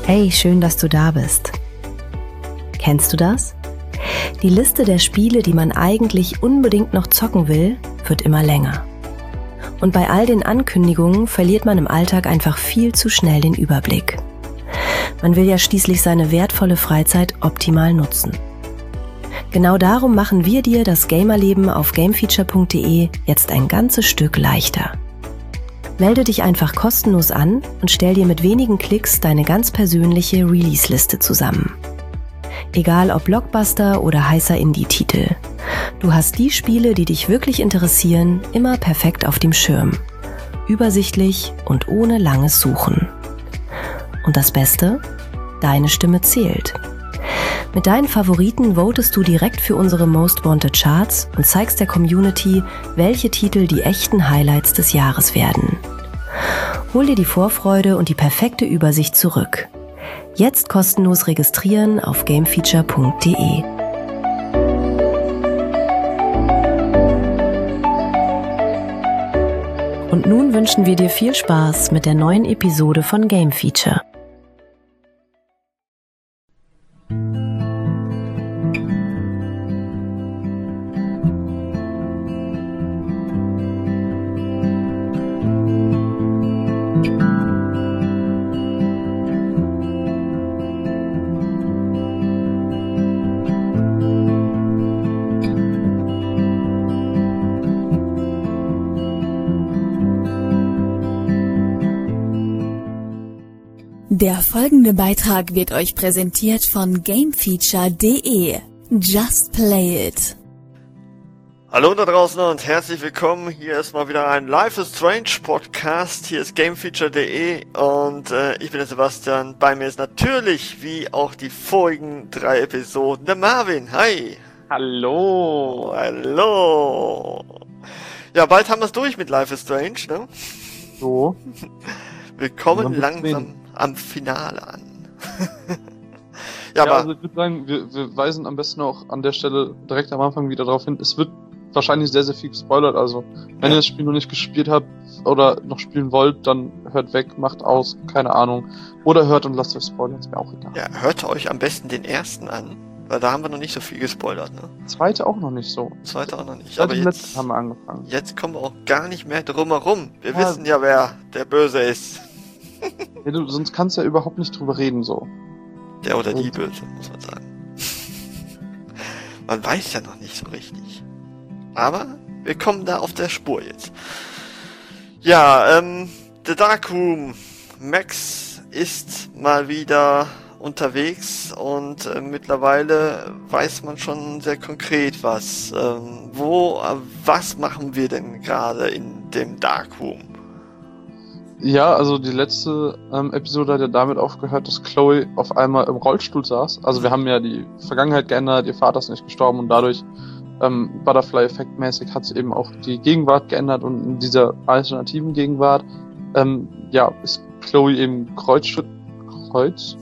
Hey, schön, dass du da bist. Kennst du das? Die Liste der Spiele, die man eigentlich unbedingt noch zocken will, wird immer länger. Und bei all den Ankündigungen verliert man im Alltag einfach viel zu schnell den Überblick. Man will ja schließlich seine wertvolle Freizeit optimal nutzen. Genau darum machen wir dir das Gamerleben auf gamefeature.de jetzt ein ganzes Stück leichter. Melde dich einfach kostenlos an und stell dir mit wenigen Klicks deine ganz persönliche Release-Liste zusammen. Egal ob Blockbuster oder heißer Indie-Titel. Du hast die Spiele, die dich wirklich interessieren, immer perfekt auf dem Schirm. Übersichtlich und ohne langes Suchen. Und das Beste? Deine Stimme zählt. Mit deinen Favoriten votest du direkt für unsere Most Wanted Charts und zeigst der Community, welche Titel die echten Highlights des Jahres werden. Hol dir die Vorfreude und die perfekte Übersicht zurück. Jetzt kostenlos registrieren auf gamefeature.de. Und nun wünschen wir dir viel Spaß mit der neuen Episode von Game Feature. Der folgende Beitrag wird euch präsentiert von gamefeature.de. Just play it. Hallo da draußen und herzlich willkommen. Hier ist mal wieder ein Life is Strange Podcast. Hier ist gamefeature.de und ich bin der Sebastian. Bei mir ist natürlich, wie auch die vorigen 3 Episoden, der Marvin. Hi. Hallo. Hallo. Ja, bald haben wir es durch mit Life is Strange, ne? So. Wir kommen langsam am Finale an. Ja, aber also ich würde sagen, wir weisen am besten auch an der Stelle direkt am Anfang wieder darauf hin, es wird wahrscheinlich sehr, sehr viel gespoilert, also wenn ihr das Spiel noch nicht gespielt habt oder noch spielen wollt, dann hört weg, macht aus, keine Ahnung, oder hört und lasst euch spoilern, ist mir auch egal. Ja, hört euch am besten den ersten an, weil da haben wir noch nicht so viel gespoilert, ne? Zweite auch noch nicht so. Zweite auch noch nicht, aber jetzt haben wir angefangen. Jetzt kommen wir auch gar nicht mehr drum herum. Wir wissen ja, wer der Böse ist. Ja, sonst kannst du ja überhaupt nicht drüber reden, so. Der oder die Böse, muss man sagen. Man weiß ja noch nicht so richtig. Aber wir kommen da auf der Spur jetzt. Ja, The Dark Room. Max ist mal wieder unterwegs und mittlerweile weiß man schon sehr konkret was. Was machen wir denn gerade in dem Dark Room? Ja, also die letzte Episode hat ja damit aufgehört, dass Chloe auf einmal im Rollstuhl saß. Also wir haben ja die Vergangenheit geändert, ihr Vater ist nicht gestorben und dadurch Butterfly-Effekt-mäßig hat sie eben auch die Gegenwart geändert und in dieser alternativen Gegenwart ist Chloe eben Kreuzschnitz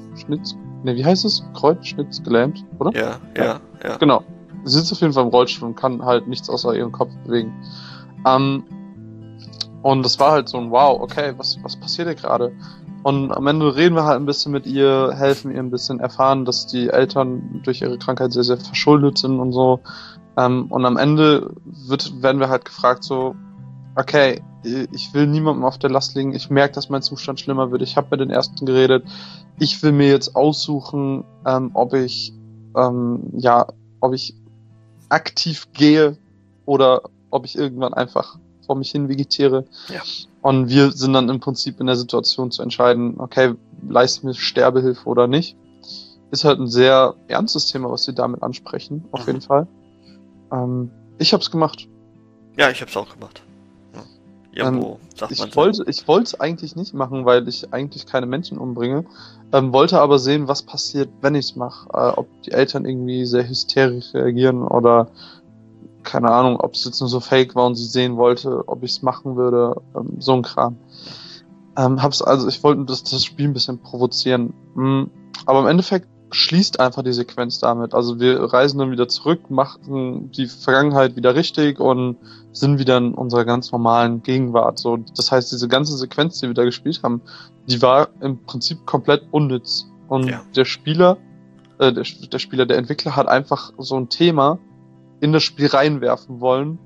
gelähmt, oder? Ja. Genau. Sie sitzt auf jeden Fall im Rollstuhl und kann halt nichts außer ihren Kopf bewegen. Und das war halt so ein Wow, okay, was passiert hier gerade? Und am Ende reden wir halt ein bisschen mit ihr, helfen ihr ein bisschen, erfahren, dass die Eltern durch ihre Krankheit sehr, sehr verschuldet sind und so. Und am Ende werden wir halt gefragt so, okay, ich will niemandem auf der Last liegen, ich merke, dass mein Zustand schlimmer wird, ich habe mit den Ärzten geredet, ich will mir jetzt aussuchen, ob ich aktiv gehe oder ob ich irgendwann einfach vor mich hin vegetiere. Ja. Und wir sind dann im Prinzip in der Situation zu entscheiden, okay, leisten wir Sterbehilfe oder nicht. Ist halt ein sehr ernstes Thema, was sie damit ansprechen, auf jeden Fall. Ich hab's gemacht. Ja, ich hab's auch gemacht. Ja. Ich wollte es eigentlich nicht machen, weil ich eigentlich keine Menschen umbringe. Wollte aber sehen, was passiert, wenn ich's mache. Ob die Eltern irgendwie sehr hysterisch reagieren oder keine Ahnung, ob es jetzt nur so fake war und sie sehen wollte, ob ich es machen würde, so ein Kram. Ich wollte das Spiel ein bisschen provozieren. Aber im Endeffekt schließt einfach die Sequenz damit. Also wir reisen dann wieder zurück, machen die Vergangenheit wieder richtig und sind wieder in unserer ganz normalen Gegenwart. So, das heißt, diese ganze Sequenz, die wir da gespielt haben, die war im Prinzip komplett unnütz. Und Ja. der Entwickler hat einfach so ein Thema in das Spiel reinwerfen wollen.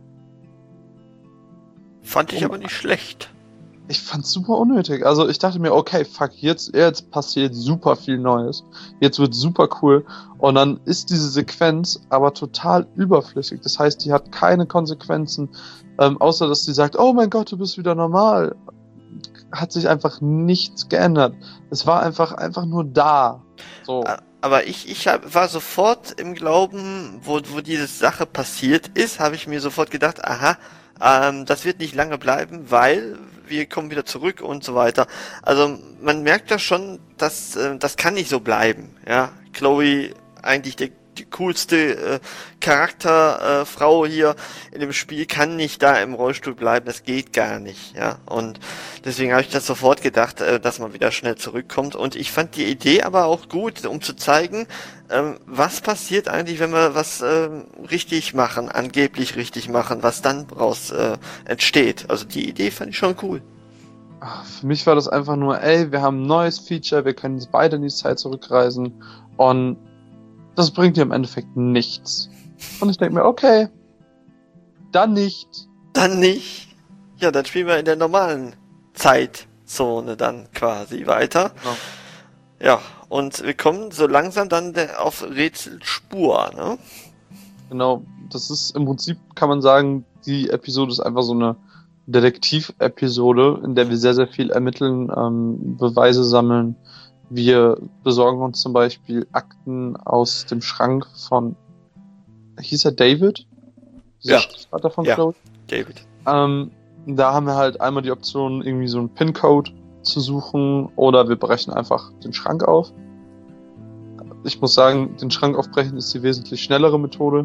Fand ich aber nicht schlecht. Ich fand's super unnötig. Also ich dachte mir, okay, fuck, jetzt passiert super viel Neues. Jetzt wird super cool. Und dann ist diese Sequenz aber total überflüssig. Das heißt, die hat keine Konsequenzen, außer dass sie sagt, oh mein Gott, du bist wieder normal. Hat sich einfach nichts geändert. Es war einfach nur da. So. Aber war sofort im Glauben, wo diese Sache passiert ist, habe ich mir sofort gedacht, aha, das wird nicht lange bleiben, weil wir kommen wieder zurück und so weiter. Also man merkt ja schon, dass das kann nicht so bleiben. Ja, Chloe eigentlich die coolste Charakterfrau hier in dem Spiel kann nicht da im Rollstuhl bleiben, das geht gar nicht, ja, und deswegen habe ich das sofort gedacht, dass man wieder schnell zurückkommt, und ich fand die Idee aber auch gut, um zu zeigen, was passiert eigentlich, wenn wir was richtig machen, angeblich richtig machen, was dann daraus entsteht. Also die Idee fand ich schon cool. Für mich war das einfach nur, ey, wir haben ein neues Feature, wir können jetzt beide in die Zeit zurückreisen, und das bringt dir im Endeffekt nichts. Und ich denke mir, okay, dann nicht. Dann nicht. Ja, dann spielen wir in der normalen Zeitzone dann quasi weiter. Ja, und wir kommen so langsam dann auf Rätselspur, ne? Genau, das ist im Prinzip, kann man sagen, die Episode ist einfach so eine Detektiv-Episode, in der wir sehr, sehr viel ermitteln, Beweise sammeln. Wir besorgen uns zum Beispiel Akten aus dem Schrank von, hieß er David? Dieser Stiefvater von Chloe? David. Da haben wir halt einmal die Option, irgendwie so einen PIN-Code zu suchen, oder wir brechen einfach den Schrank auf. Ich muss sagen, den Schrank aufbrechen ist die wesentlich schnellere Methode.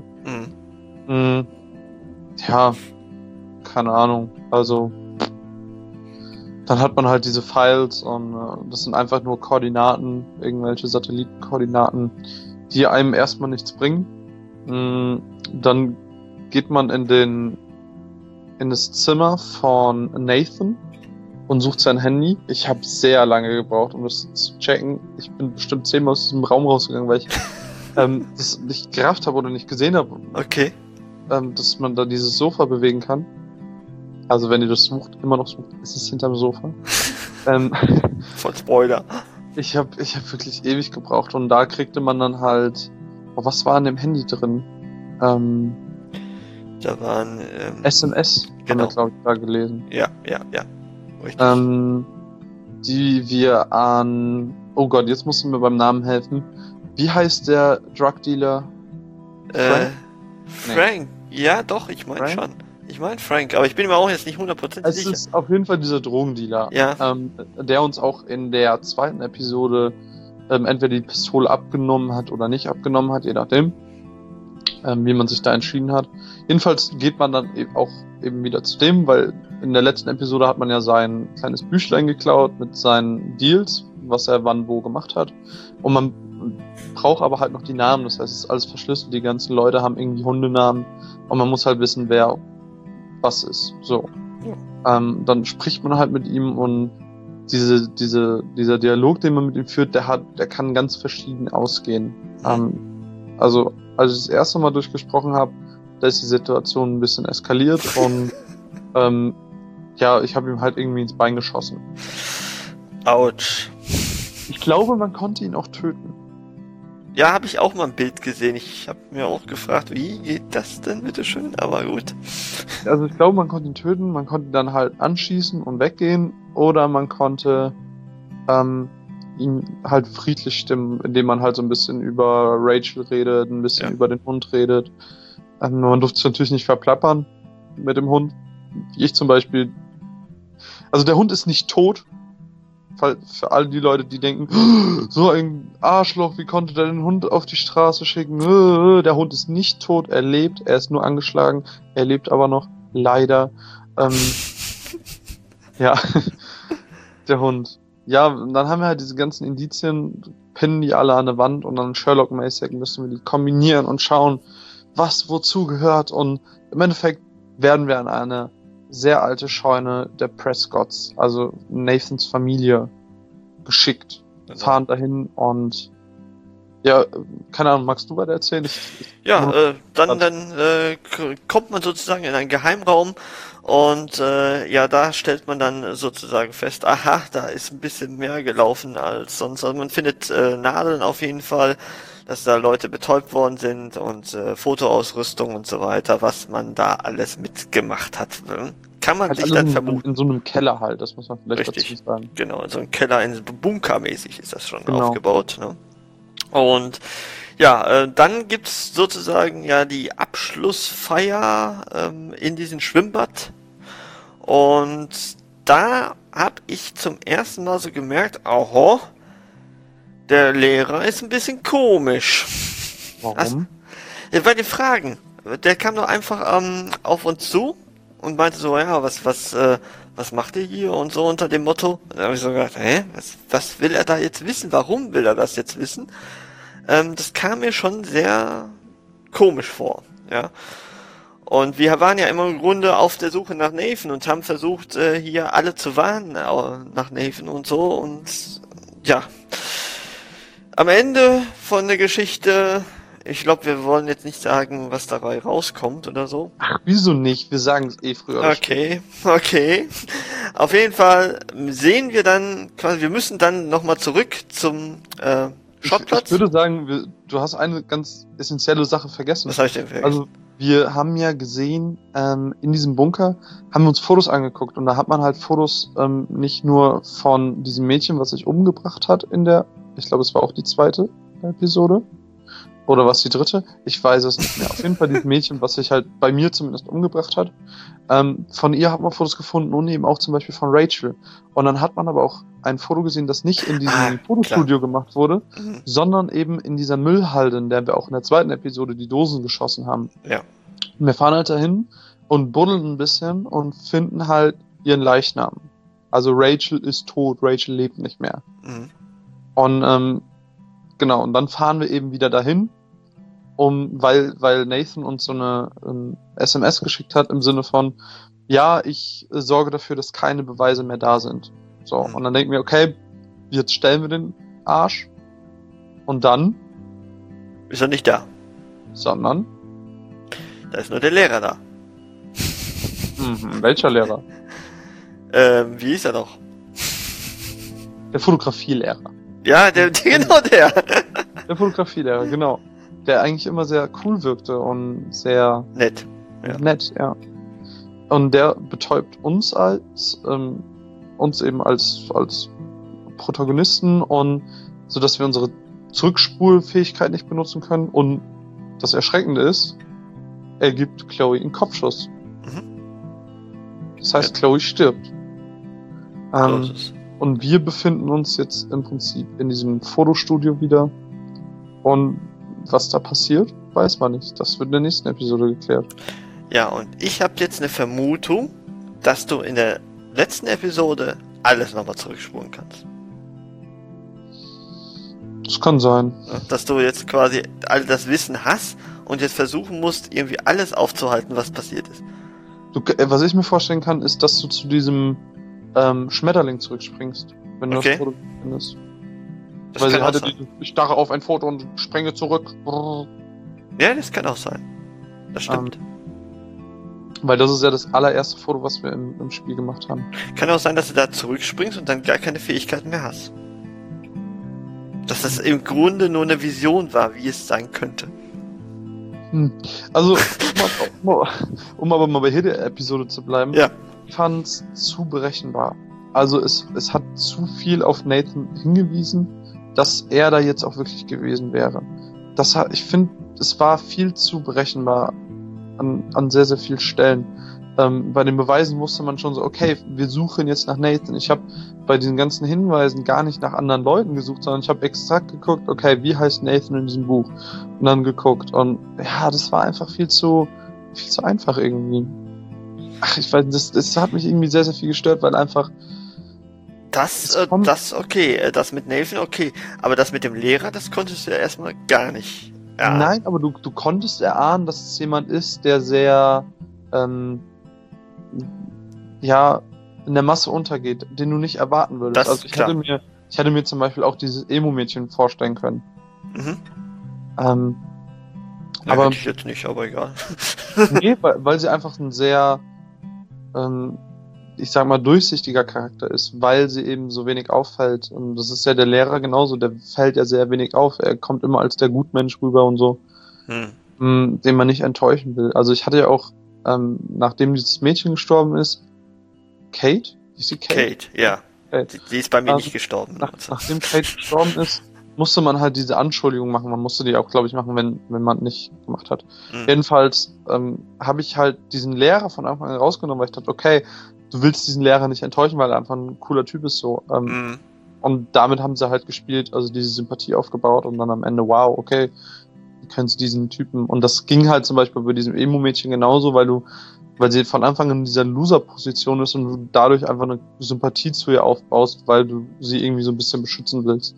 Ja, keine Ahnung. Also dann hat man halt diese Files, und das sind einfach nur Koordinaten, irgendwelche Satellitenkoordinaten, die einem erstmal nichts bringen. Dann geht man in das Zimmer von Nathan und sucht sein Handy. Ich habe sehr lange gebraucht, um das zu checken. Ich bin bestimmt 10-mal aus diesem Raum rausgegangen, weil ich das nicht gerafft habe oder nicht gesehen habe. Okay. Dass man da dieses Sofa bewegen kann. Also wenn ihr das immer noch sucht, ist es hinterm Sofa. Voll Spoiler. Ich hab wirklich ewig gebraucht, und da kriegte man dann halt, was war an dem Handy drin? Da waren SMS, genau. Haben wir, glaube ich, da gelesen. Ja. Richtig. Die wir an, oh Gott, jetzt musst du mir beim Namen helfen. Wie heißt der Drug Dealer? Frank? Ja, doch, ich meine schon. Ich meine Frank, aber ich bin mir auch jetzt nicht 100% sicher. Es ist auf jeden Fall dieser Drogendealer, der uns auch in der zweiten Episode entweder die Pistole abgenommen hat oder nicht abgenommen hat, je nachdem, wie man sich da entschieden hat. Jedenfalls geht man dann auch eben wieder zu dem, weil in der letzten Episode hat man ja sein kleines Büchlein geklaut mit seinen Deals, was er wann wo gemacht hat. Und man braucht aber halt noch die Namen, das heißt, es ist alles verschlüsselt, die ganzen Leute haben irgendwie Hundenamen, und man muss halt wissen, wer was ist. So. Ja. Dann spricht man halt mit ihm, und dieser Dialog, den man mit ihm führt, der kann ganz verschieden ausgehen. Also, als ich das erste Mal durchgesprochen habe, da ist die Situation ein bisschen eskaliert, und ich habe ihm halt irgendwie ins Bein geschossen. Autsch. Ich glaube, man konnte ihn auch töten. Ja, habe ich auch mal ein Bild gesehen. Ich habe mir auch gefragt, wie geht das denn, bitteschön? Aber gut. Also ich glaube, man konnte ihn töten, man konnte ihn dann halt anschießen und weggehen, oder man konnte ihn halt friedlich stimmen, indem man halt so ein bisschen über Rachel redet, ein bisschen über den Hund redet. Man durfte es natürlich nicht verplappern mit dem Hund. Wie ich zum Beispiel. Also der Hund ist nicht tot. Für all die Leute, die denken, so ein Arschloch, wie konnte der den Hund auf die Straße schicken? Der Hund ist nicht tot, er lebt, er ist nur angeschlagen, er lebt aber noch, leider. Der Hund. Ja, und dann haben wir halt diese ganzen Indizien, pinnen die alle an der Wand, und dann Sherlock-mäßig müssen wir die kombinieren und schauen, was wozu gehört, und im Endeffekt werden wir an eine sehr alte Scheune der Prescotts, also Nathans Familie, geschickt. fahren dahin und ja, keine Ahnung, magst du weiter erzählen? Dann kommt man sozusagen in einen Geheimraum und da stellt man dann sozusagen fest, aha, da ist ein bisschen mehr gelaufen als sonst. Also man findet Nadeln auf jeden Fall, dass da Leute betäubt worden sind und Fotoausrüstung und so weiter, was man da alles mitgemacht hat. Kann man halt sich dann vermuten. In so einem Keller halt, das muss man vielleicht Richtig, dazu sagen. genau, in so einem Keller, in Bunkermäßig ist das schon Genau. aufgebaut, ne? Und ja, dann gibt's sozusagen ja die Abschlussfeier in diesem Schwimmbad. Und da habe ich zum ersten Mal so gemerkt, aha, der Lehrer ist ein bisschen komisch. Warum? Ja, bei den Fragen. Der kam doch einfach auf uns zu und meinte so, ja, was macht ihr hier und so unter dem Motto. Und dann habe ich so gedacht, was will er da jetzt wissen? Warum will er das jetzt wissen? Das kam mir schon sehr komisch vor, ja. Und wir waren ja immer im Grunde auf der Suche nach Nathan und haben versucht, hier alle zu warnen nach Nathan und so. Und ja, am Ende von der Geschichte, ich glaube, wir wollen jetzt nicht sagen, was dabei rauskommt oder so. Ach, wieso nicht? Wir sagen es früher oder später. Okay. Auf jeden Fall sehen wir dann, quasi, wir müssen dann nochmal zurück zum Schrottplatz. Ich würde sagen, du hast eine ganz essentielle Sache vergessen. Was habe ich denn vergessen? Also, wir haben ja gesehen, in diesem Bunker haben wir uns Fotos angeguckt und da hat man halt Fotos nicht nur von diesem Mädchen, was sich umgebracht hat ich glaube, es war auch die zweite Episode. Oder was die dritte? Ich weiß es nicht mehr. Auf jeden Fall dieses Mädchen, was sich halt bei mir zumindest umgebracht hat. Von ihr hat man Fotos gefunden und eben auch zum Beispiel von Rachel. Und dann hat man aber auch ein Foto gesehen, das nicht in diesem Fotostudio gemacht wurde, sondern eben in dieser Müllhalde, in der wir auch in der zweiten Episode die Dosen geschossen haben. Ja. Wir fahren halt dahin und buddeln ein bisschen und finden halt ihren Leichnam. Also Rachel ist tot, Rachel lebt nicht mehr. Mhm. Und genau, und dann fahren wir eben wieder dahin, weil Nathan uns so eine SMS geschickt hat im Sinne von, ja, ich sorge dafür, dass keine Beweise mehr da sind. So, und dann denken wir, okay, jetzt stellen wir den Arsch und dann Ist er nicht da? sondern Da ist nur der Lehrer da. welcher Lehrer? Wie ist er doch? Der Fotografielehrer. Ja, genau der. Der Fotografielehrer, genau. Der eigentlich immer sehr cool wirkte und sehr Nett. Ja. nett, ja. Und der betäubt uns eben als Protagonisten und so dass wir unsere Zurückspulfähigkeit nicht benutzen können. Und das Erschreckende ist, er gibt Chloe einen Kopfschuss. Das heißt, Chloe stirbt. So ist es. Und wir befinden uns jetzt im Prinzip in diesem Fotostudio wieder. Und was da passiert, weiß man nicht. Das wird in der nächsten Episode geklärt. Ja, und ich habe jetzt eine Vermutung, dass du in der letzten Episode alles nochmal zurückspulen kannst. Das kann sein. Ja, dass du jetzt quasi all das Wissen hast und jetzt versuchen musst, irgendwie alles aufzuhalten, was passiert ist. Was ich mir vorstellen kann, ist, dass du zu diesem Schmetterling zurückspringst, wenn du Okay. das Foto findest. Das Weil kann sie auch hatte sein. ich starre auf ein Foto und sprenge zurück. Ja, das kann auch sein. Das stimmt. Weil das ist ja das allererste Foto, was wir im Spiel gemacht haben. Kann auch sein, dass du da zurückspringst und dann gar keine Fähigkeiten mehr hast. Dass das im Grunde nur eine Vision war, wie es sein könnte. Also, um aber mal bei jeder Episode zu bleiben, Ja. ich fand's zu berechenbar. Also es hat zu viel auf Nathan hingewiesen, dass er da jetzt auch wirklich gewesen wäre. Ich finde, es war viel zu berechenbar an sehr, sehr vielen Stellen. Bei den Beweisen wusste man schon so, okay, wir suchen jetzt nach Nathan. Ich habe bei diesen ganzen Hinweisen gar nicht nach anderen Leuten gesucht, sondern ich habe exakt geguckt, okay, wie heißt Nathan in diesem Buch? Und dann geguckt. Und ja, das war einfach viel zu einfach irgendwie. Ach, ich weiß nicht, das hat mich irgendwie sehr, sehr viel gestört, weil einfach... Das okay, das mit Nathan okay, aber das mit dem Lehrer, das konntest du ja erstmal gar nicht. Ja. Nein, aber du konntest erahnen, dass es jemand ist, der sehr, in der Masse untergeht, den du nicht erwarten würdest. Das Also ich klar. hätte mir Ich hätte mir zum Beispiel auch dieses Emo-Mädchen vorstellen können. Mhm. Aber Hätte ich jetzt nicht, aber egal. nee, weil sie einfach ein sehr, ich sag mal, durchsichtiger Charakter ist, weil sie eben so wenig auffällt. Und das ist ja der Lehrer genauso, der fällt ja sehr wenig auf. Er kommt immer als der Gutmensch rüber und so, den man nicht enttäuschen will. Also ich hatte ja auch, nachdem dieses Mädchen gestorben ist, Kate? Ist sie Kate? Kate, ja. Kate. Die ist bei mir nicht gestorben. Nachdem Kate gestorben ist, musste man halt diese Anschuldigung machen. Man musste die auch, glaube ich, machen, wenn man nicht gemacht hat. Jedenfalls habe ich halt diesen Lehrer von Anfang an rausgenommen, weil ich dachte, okay, du willst diesen Lehrer nicht enttäuschen, weil er einfach ein cooler Typ ist so. Und damit haben sie halt gespielt, also diese Sympathie aufgebaut und dann am Ende, wow, okay, du kennst diesen Typen. Und das ging halt zum Beispiel bei diesem Emo-Mädchen genauso, weil sie von Anfang an in dieser Loser-Position ist und du dadurch einfach eine Sympathie zu ihr aufbaust, weil du sie irgendwie so ein bisschen beschützen willst.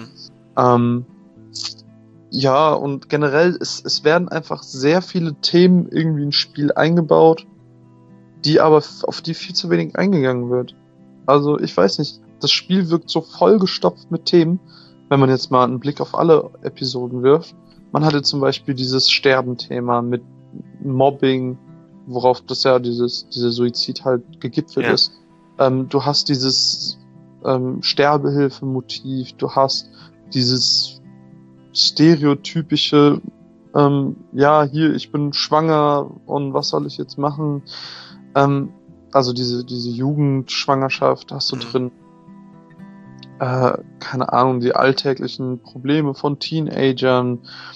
Ja, und generell, es werden einfach sehr viele Themen irgendwie ins Spiel eingebaut, die aber auf die viel zu wenig eingegangen wird. Also, ich weiß nicht, das Spiel wirkt so vollgestopft mit Themen, wenn man jetzt mal einen Blick auf alle Episoden wirft. Man hatte zum Beispiel dieses Sterben-Thema mit Mobbing, worauf das ja dieser Suizid halt gegipfelt ist. Du hast dieses Sterbehilfe-Motiv, du hast dieses stereotypische, ja, hier, ich bin schwanger und was soll ich jetzt machen? Also diese Jugendschwangerschaft hast du drin. Keine Ahnung, die alltäglichen Probleme von Teenagern.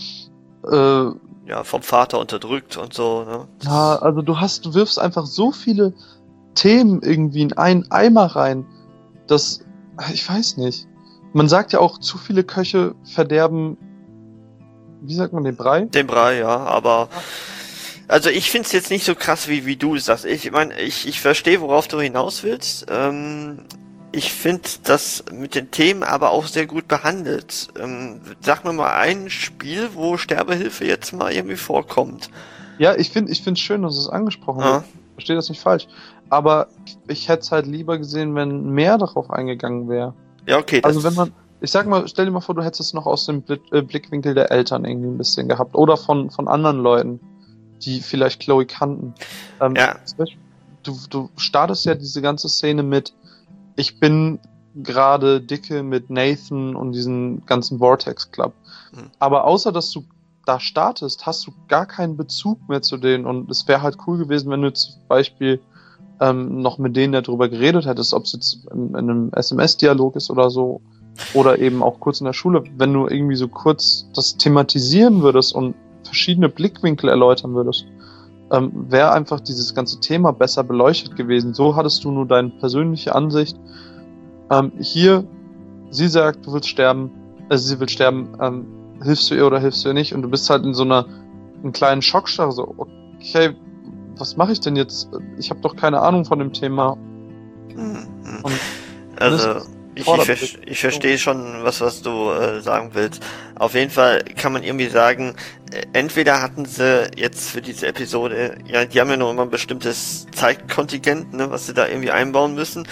Ja, vom Vater unterdrückt und so, ne? Ja, also du wirfst einfach so viele Themen irgendwie in einen Eimer rein, dass, ich weiß nicht. Man sagt ja auch, zu viele Köche verderben, wie sagt man, den Brei? Den Brei, ja, aber also ich find's jetzt nicht so krass, wie du es sagst. Ich meine, ich verstehe, worauf du hinaus willst. Ich finde das mit den Themen aber auch sehr gut behandelt. Sag mir mal ein Spiel, wo Sterbehilfe jetzt mal irgendwie vorkommt. Ja, ich find's schön, dass es angesprochen wird. Ich verstehe das nicht falsch. Aber ich hätte es halt lieber gesehen, wenn mehr darauf eingegangen wäre. Ja, okay. Also wenn man, ich sag mal, stell dir mal vor, du hättest es noch aus dem Blickwinkel der Eltern irgendwie ein bisschen gehabt. Oder von anderen Leuten, die vielleicht Chloe kannten. Ja. Du startest ja diese ganze Szene mit, ich bin gerade dicke mit Nathan und diesen ganzen Vortex Club. Aber außer, dass du da startest, hast du gar keinen Bezug mehr zu denen. Und es wäre halt cool gewesen, wenn du zum Beispiel noch mit denen darüber geredet hättest, ob es jetzt in einem SMS-Dialog ist oder so, oder eben auch kurz in der Schule, wenn du irgendwie so kurz das thematisieren würdest und verschiedene Blickwinkel erläutern würdest, wäre einfach dieses ganze Thema besser beleuchtet gewesen. So hattest du nur deine persönliche Ansicht. Hier, sie sagt, du willst sterben, sie will sterben, hilfst du ihr oder hilfst du ihr nicht? Und du bist halt in so einer kleinen Schockstarre, so, okay, was mache ich denn jetzt? Ich habe doch keine Ahnung von dem Thema. Und also, ich verstehe schon, was du sagen willst. Auf jeden Fall kann man irgendwie sagen, entweder hatten sie jetzt für diese Episode, ja, die haben ja noch immer ein bestimmtes Zeitkontingent, ne, was sie da irgendwie einbauen müssen.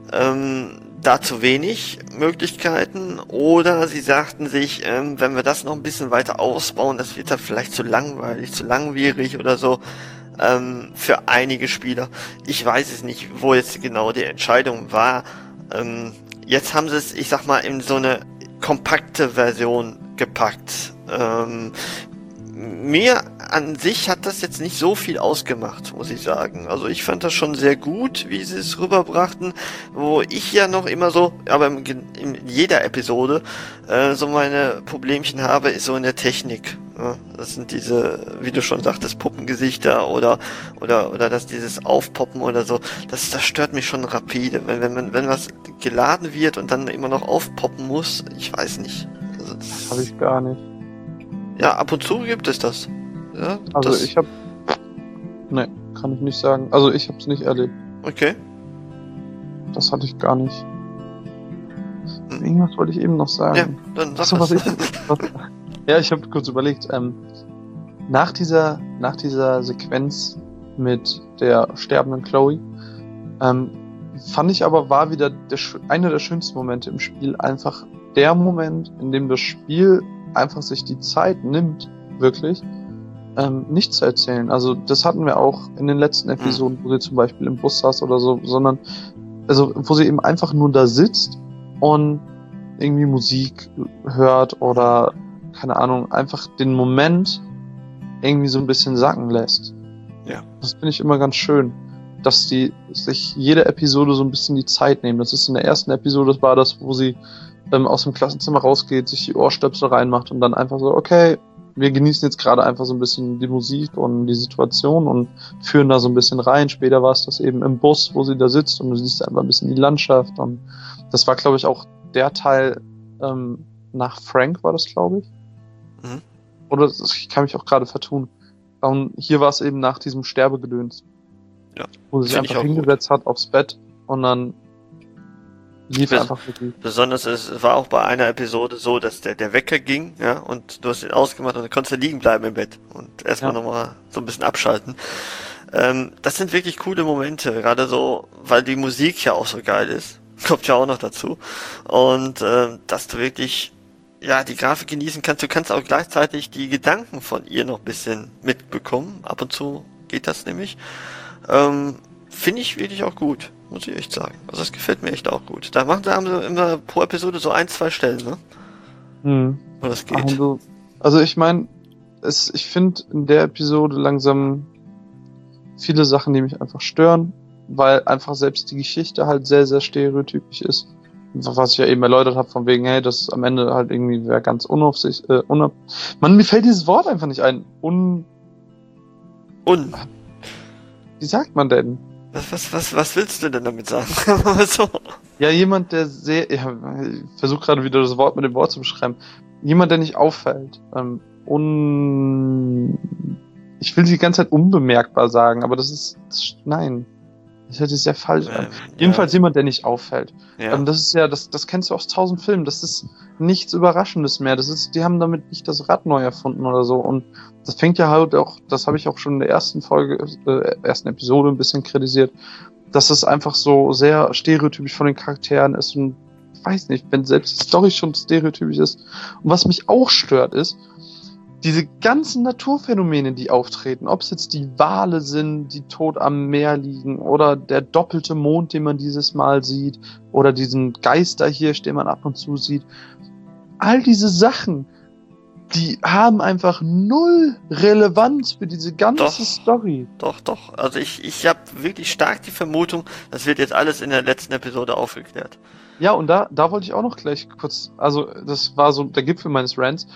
Da zu wenig Möglichkeiten, oder sie sagten sich, wenn wir das noch ein bisschen weiter ausbauen, das wird dann vielleicht zu langweilig, zu langwierig oder so. Für einige Spieler. Ich weiß es nicht, wo jetzt genau die Entscheidung war. Jetzt haben sie es, ich sag mal, in so eine kompakte Version gepackt. Mir an sich hat das jetzt nicht so viel ausgemacht, muss ich sagen. Also ich fand das schon sehr gut, wie sie es rüberbrachten, wo ich ja noch immer so, aber in jeder Episode so meine Problemchen habe, ist so in der Technik. Ja, das sind diese, wie du schon sagtest, Puppengesichter oder dass dieses Aufpoppen oder so, das stört mich schon rapide. Wenn was geladen wird und dann immer noch aufpoppen muss, ich weiß nicht. Also das habe ich gar nicht. Ja, ab und zu gibt es das. Ja, also ne, kann ich nicht sagen. Also ich habe es nicht erlebt. Okay. Das hatte ich gar nicht. Irgendwas wollte ich eben noch sagen. Ja, dann sag das. Ja, ich habe kurz überlegt. Nach dieser Sequenz mit der sterbenden Chloe fand ich aber, war wieder einer der schönsten Momente im Spiel. Einfach der Moment, in dem das Spiel einfach sich die Zeit nimmt, wirklich, nichts zu erzählen. Also das hatten wir auch in den letzten Episoden, wo sie zum Beispiel im Bus saß oder so, sondern, also wo sie eben einfach nur da sitzt und irgendwie Musik hört oder, keine Ahnung, einfach den Moment irgendwie so ein bisschen sacken lässt. Ja. Das finde ich immer ganz schön, dass die sich jede Episode so ein bisschen die Zeit nehmen. Das ist in der ersten Episode, das war das, wo sie aus dem Klassenzimmer rausgeht, sich die Ohrstöpsel reinmacht und dann einfach so, okay, wir genießen jetzt gerade einfach so ein bisschen die Musik und die Situation und führen da so ein bisschen rein. Später war es das eben im Bus, wo sie da sitzt und du siehst einfach ein bisschen die Landschaft und das war, glaube ich, auch der Teil nach Frank war das, glaube ich. Mhm. Oder ich kann mich auch gerade vertun. Und hier war es eben nach diesem Sterbegedöns. Ja. Wo sie sich einfach hingesetzt hat aufs Bett und dann lief einfach wirklich. Besonders es war auch bei einer Episode so, dass der Wecker ging, ja, und du hast ihn ausgemacht und dann konntest du liegen bleiben im Bett und erstmal nochmal so ein bisschen abschalten. Das sind wirklich coole Momente, gerade so, weil die Musik ja auch so geil ist. Kommt ja auch noch dazu. Und dass du wirklich die Grafik genießen kannst. Du kannst auch gleichzeitig die Gedanken von ihr noch ein bisschen mitbekommen. Ab und zu geht das nämlich. Finde ich wirklich auch gut, muss ich echt sagen. Also das gefällt mir echt auch gut. Da haben sie immer pro Episode so 1-2 Stellen, ne? Wo das geht. Also ich meine, ich finde in der Episode langsam viele Sachen, die mich einfach stören, weil einfach selbst die Geschichte halt sehr, sehr stereotypisch ist. Was ich ja eben erläutert habe, von wegen, hey, das am Ende halt irgendwie wäre ganz unaufsichtlich. Mann, mir fällt dieses Wort einfach nicht ein. Wie sagt man denn? Was willst du denn damit sagen? So. Ja, jemand, der sehr. Ja, ich versuche gerade wieder das Wort mit dem Wort zu beschreiben. Jemand, der nicht auffällt. Ich will die ganze Zeit unbemerkbar sagen, aber das ist. Nein. Das hört sich sehr falsch an. Jedenfalls jemand, der nicht auffällt. Ja. Das ist ja, das kennst du aus 1000 Filmen. Das ist nichts Überraschendes mehr. Die haben damit nicht das Rad neu erfunden oder so. Und das fängt ja halt auch, das habe ich auch schon in der ersten Episode ein bisschen kritisiert, dass es einfach so sehr stereotypisch von den Charakteren ist und ich weiß nicht, wenn selbst die Story schon stereotypisch ist. Und was mich auch stört ist, diese ganzen Naturphänomene, die auftreten, ob es jetzt die Wale sind, die tot am Meer liegen, oder der doppelte Mond, den man dieses Mal sieht, oder diesen Geisterhirsch, den man ab und zu sieht. All diese Sachen, die haben einfach null Relevanz für diese ganze Story. Doch. Also ich habe wirklich stark die Vermutung, das wird jetzt alles in der letzten Episode aufgeklärt. Ja, und da wollte ich auch noch gleich kurz, also das war so der Gipfel meines Rants,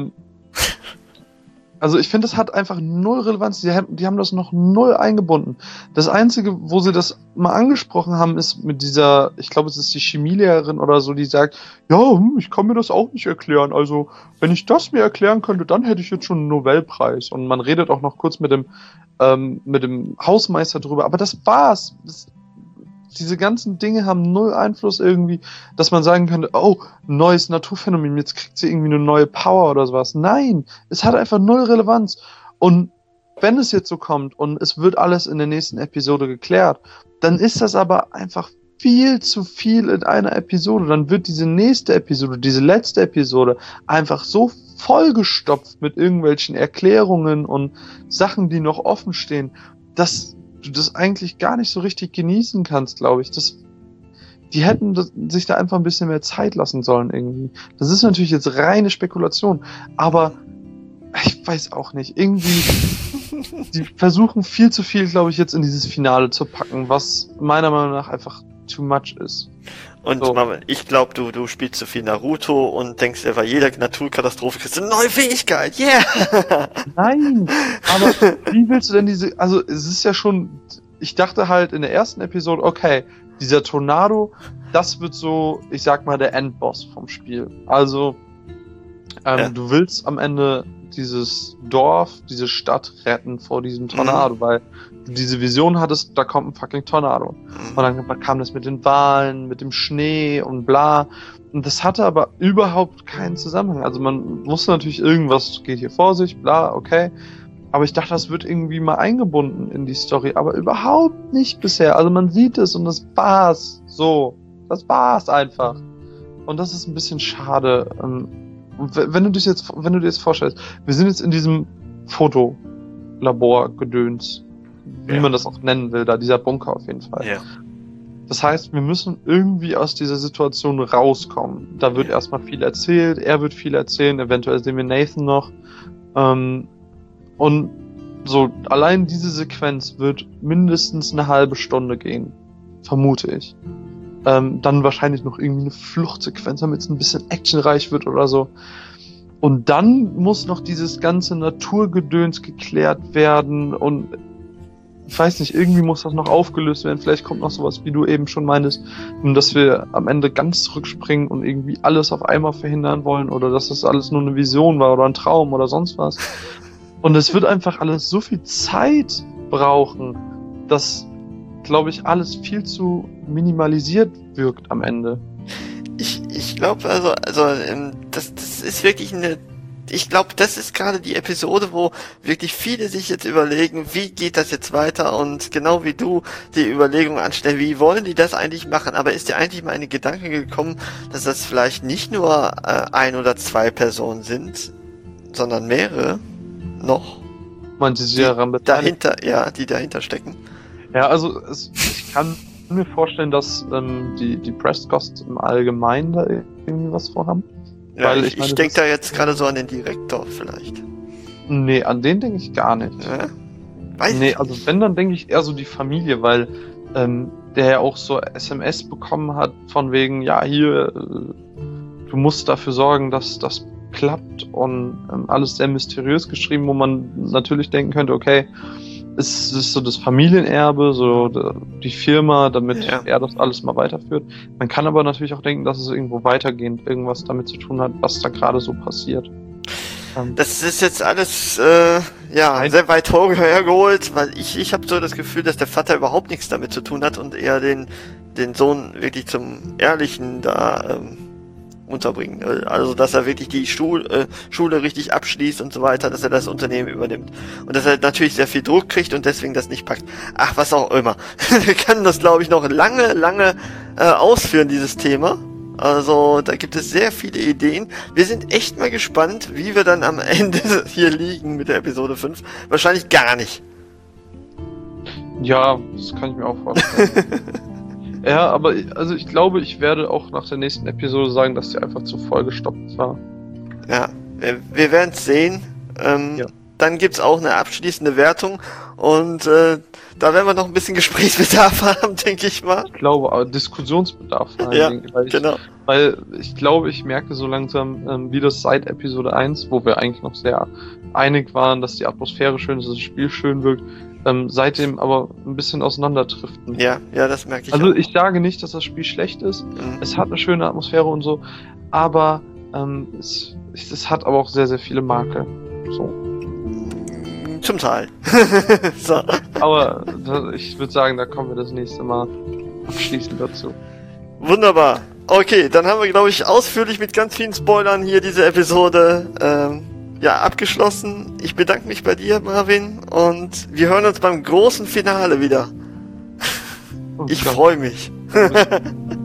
also ich finde, das hat einfach null Relevanz. Die haben das noch null eingebunden. Das Einzige, wo sie das mal angesprochen haben, ist mit dieser, ich glaube, es ist die Chemielehrerin oder so, die sagt, ja, ich kann mir das auch nicht erklären. Also, wenn ich das mir erklären könnte, dann hätte ich jetzt schon einen Nobelpreis. Und man redet auch noch kurz mit dem Hausmeister drüber. Aber das war's. Diese ganzen Dinge haben null Einfluss irgendwie, dass man sagen könnte, oh, neues Naturphänomen, jetzt kriegt sie irgendwie eine neue Power oder sowas. Nein, es hat einfach null Relevanz. Und wenn es jetzt so kommt und es wird alles in der nächsten Episode geklärt, dann ist das aber einfach viel zu viel in einer Episode. Dann wird diese nächste Episode, diese letzte Episode einfach so vollgestopft mit irgendwelchen Erklärungen und Sachen, die noch offen stehen, dass du das eigentlich gar nicht so richtig genießen kannst, glaube ich. Die hätten sich da einfach ein bisschen mehr Zeit lassen sollen irgendwie. Das ist natürlich jetzt reine Spekulation, aber ich weiß auch nicht. Irgendwie, die versuchen viel zu viel, glaube ich, jetzt in dieses Finale zu packen, was meiner Meinung nach einfach too much ist. Und so. Ich glaube, du spielst zu viel Naruto und denkst, bei jeder Naturkatastrophe kriegst du eine neue Fähigkeit. Yeah! Nein! Aber wie willst du denn also es ist ja schon, ich dachte halt in der ersten Episode, okay, dieser Tornado, das wird so, ich sag mal, der Endboss vom Spiel. Also, du willst am Ende dieses Dorf, diese Stadt retten vor diesem Tornado, weil du diese Vision hattest, da kommt ein fucking Tornado. Und dann kam das mit den Walen, mit dem Schnee und bla. Und das hatte aber überhaupt keinen Zusammenhang. Also man wusste natürlich, irgendwas geht hier vor sich, bla, okay. Aber ich dachte, das wird irgendwie mal eingebunden in die Story, aber überhaupt nicht bisher. Also man sieht es und das war's. So, das war's einfach. Und das ist ein bisschen schade. Wenn du dir jetzt vorstellst, wir sind jetzt in diesem Fotolabor-Gedöns, wie man das auch nennen will, da dieser Bunker auf jeden Fall. Ja. Das heißt, wir müssen irgendwie aus dieser Situation rauskommen. Da wird erstmal viel erzählt, er wird viel erzählen, eventuell sehen wir Nathan noch. Und so, allein diese Sequenz wird mindestens eine halbe Stunde gehen. Vermute ich. Dann wahrscheinlich noch irgendwie eine Fluchtsequenz, damit es ein bisschen actionreich wird oder so. Und dann muss noch dieses ganze Naturgedöns geklärt werden und ich weiß nicht, irgendwie muss das noch aufgelöst werden. Vielleicht kommt noch sowas, wie du eben schon meintest, dass wir am Ende ganz zurückspringen und irgendwie alles auf einmal verhindern wollen oder dass das alles nur eine Vision war oder ein Traum oder sonst was. Und es wird einfach alles so viel Zeit brauchen, dass, glaube ich, alles viel zu minimalisiert wirkt am Ende. Ich glaube, das ist wirklich ich glaube, das ist gerade die Episode, wo wirklich viele sich jetzt überlegen, wie geht das jetzt weiter und genau wie du die Überlegung anstellen, wie wollen die das eigentlich machen? Aber ist dir eigentlich mal eine Gedanke gekommen, dass das vielleicht nicht nur 1 oder 2 Personen sind, sondern mehrere noch? Meinst du, die dahinter stecken? Ja, also ich kann mir vorstellen, dass die Prescotts im Allgemeinen da irgendwie was vorhaben. Ja, weil ich denke da jetzt gerade so an den Direktor vielleicht. Nee, an den denke ich gar nicht. Ja? Also wenn, dann denke ich eher so die Familie, weil der ja auch so SMS bekommen hat von wegen, ja hier, du musst dafür sorgen, dass das klappt und alles sehr mysteriös geschrieben, wo man natürlich denken könnte, okay, es ist so das Familienerbe, so die Firma, damit er das alles mal weiterführt. Man kann aber natürlich auch denken, dass es irgendwo weitergehend irgendwas damit zu tun hat, was da gerade so passiert. Das ist jetzt alles sehr weit hergeholt, weil ich habe so das Gefühl, dass der Vater überhaupt nichts damit zu tun hat und eher den Sohn wirklich zum Ehrlichen da unterbringen. Also, dass er wirklich die Schule richtig abschließt und so weiter, dass er das Unternehmen übernimmt. Und dass er natürlich sehr viel Druck kriegt und deswegen das nicht packt. Ach, was auch immer. Wir können das, glaube ich, noch lange ausführen, dieses Thema. Also, da gibt es sehr viele Ideen. Wir sind echt mal gespannt, wie wir dann am Ende hier liegen mit der Episode 5. Wahrscheinlich gar nicht. Ja, das kann ich mir auch vorstellen. Ja, aber also ich glaube, ich werde auch nach der nächsten Episode sagen, dass die einfach zu vollgestopft war. Ja, wir werden es sehen. Dann gibt's auch eine abschließende Wertung und da werden wir noch ein bisschen Gesprächsbedarf haben, denke ich mal. Ich glaube, aber Diskussionsbedarf. Weil ich glaube, ich merke so langsam, wie das seit Episode 1, wo wir eigentlich noch sehr einig waren, dass die Atmosphäre schön ist, dass das Spiel schön wirkt, seitdem aber ein bisschen auseinanderdriften. Ja, das merke ich. Also auch. Ich sage nicht, dass das Spiel schlecht ist. Es hat eine schöne Atmosphäre und so, aber es hat aber auch sehr, sehr viele Makel. So. Zum Teil. So. Aber ich würde sagen, da kommen wir das nächste Mal abschließend dazu. Wunderbar. Okay, dann haben wir, glaube ich, ausführlich mit ganz vielen Spoilern hier diese Episode abgeschlossen. Ich bedanke mich bei dir, Marvin, und wir hören uns beim großen Finale wieder. Ich freue mich.